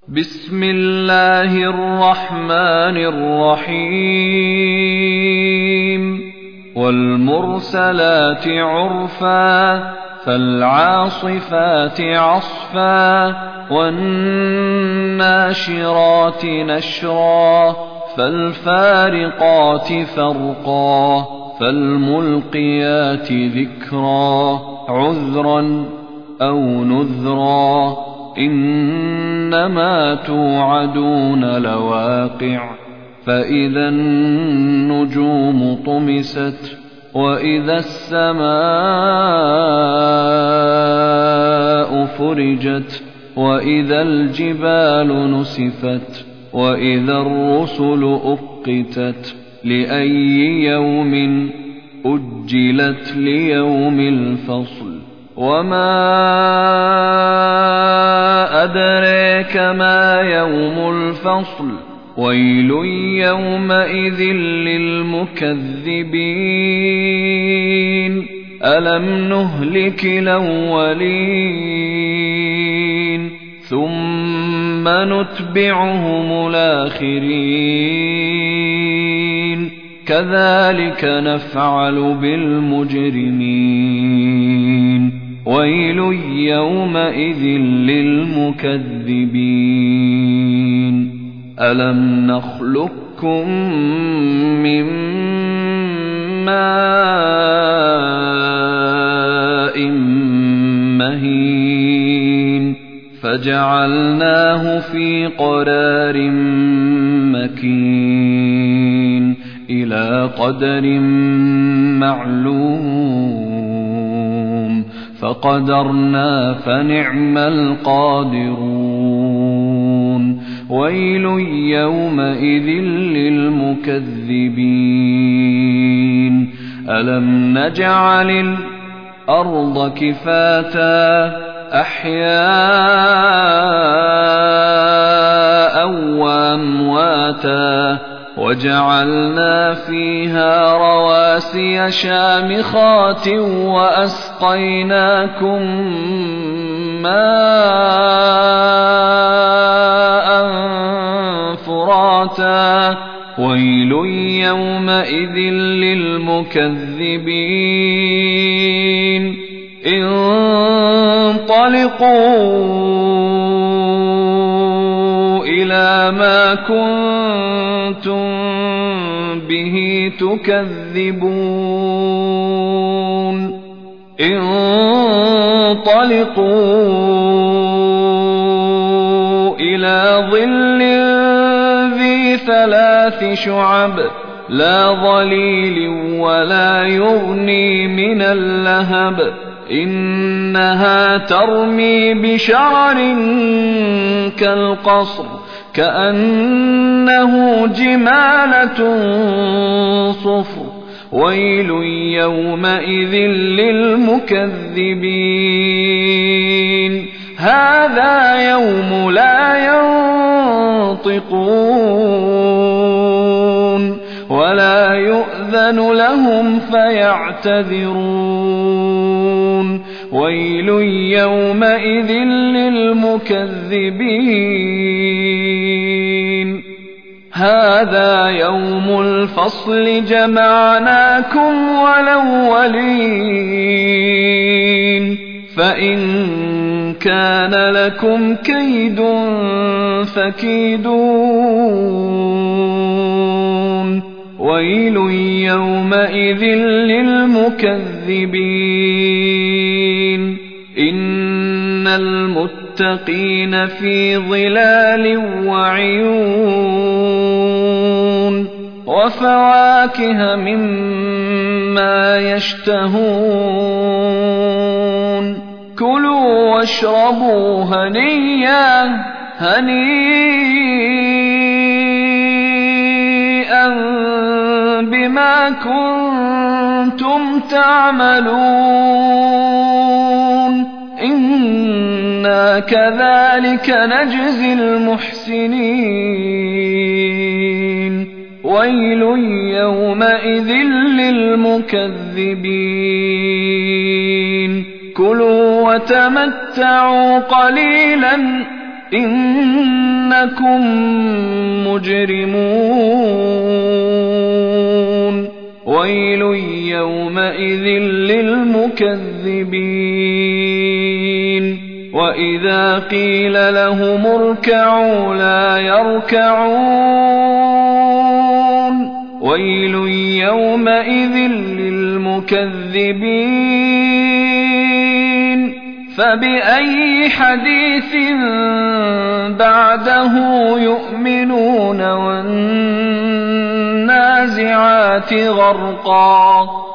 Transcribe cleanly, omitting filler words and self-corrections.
بسم الله الرحمن الرحيم والمرسلات عرفا فالعاصفات عصفا والناشرات نشرا فالفارقات فرقا فالملقيات ذكرا عذرا أو نذرا إنما توعدون لواقع فإذا النجوم طمست وإذا السماء فرجت وإذا الجبال نسفت وإذا الرسل أقتت لأي يوم أجلت ليوم الفصل وما أدريك ما يوم الفصل ويل يومئذ للمكذبين ألم نهلك الأولين ثم نتبعهم الآخرين كذلك نفعل بالمجرمين ويل يومئذ للمكذبين ألم نخلقكم من ماء مهين فجعلناه في قرار مكين إلى قدر معلوم فقدرنا فنعم القادرون ويل يومئذ للمكذبين ألم نجعل الأرض كفاتا أحياء وأمواتا وجعلنا فيها رواسي شامخات وأسقيناكم ماء فراتا ويل يومئذ للمكذبين انطلقوا إلى ما كنتم به تكذبون انطلقوا إلى ظل ذي ثلاث شعب لا ظليل ولا يغني من اللهب إنها ترمي بشرر كالقصر كأنه جمالة صفر ويل يومئذ للمكذبين هذا يوم لا ينطقون ولا يؤذن لهم فيعتذرون ويل يومئذ للمكذبين هذا يوم الفصل جمعناكم والأولين فإن كان لكم كيد فكيدون ويل يومئذ للمكذبين إن المتقين في ظلال وعيون وفواكه مما يشتهون كلوا واشربوا هنيئا بما كنتم تعملون إنا كذلك نجزي المحسنين ويل يومئذ للمكذبين كلوا وتمتعوا قليلا إنكم مجرمون ويل يومئذ للمكذبين وإذا قيل لهم اركعوا لا يركعون ويل يومئذ للمكذبين فبأي حديث بعده يؤمنون والنازعات غرقا